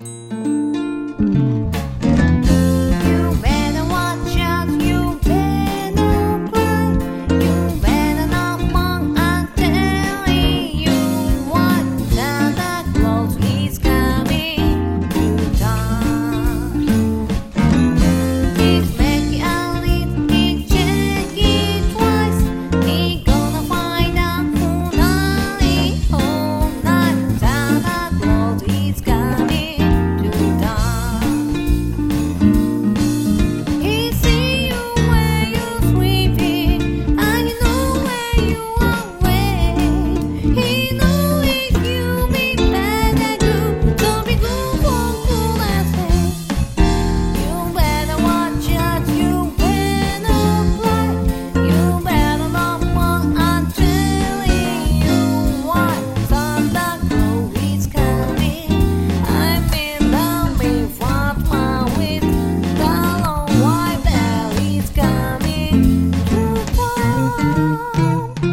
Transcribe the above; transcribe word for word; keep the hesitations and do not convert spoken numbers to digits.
better watch out, you better cry. You better not mourn, I'm telling you what. Santa Claus is coming to town. He's making a list, he check it twice. He gonna find out who night, whole night. Santa Claus is coming to town. He see you where you're sleeping, and he know where you are away. He know if you be bad and good, don't be good for goodness sake. You better watch out, you better fly. You better not mourn, I'm telling you what. Santa Claus is coming. I'm in love with Fatma with the long white bell. He's coming to town.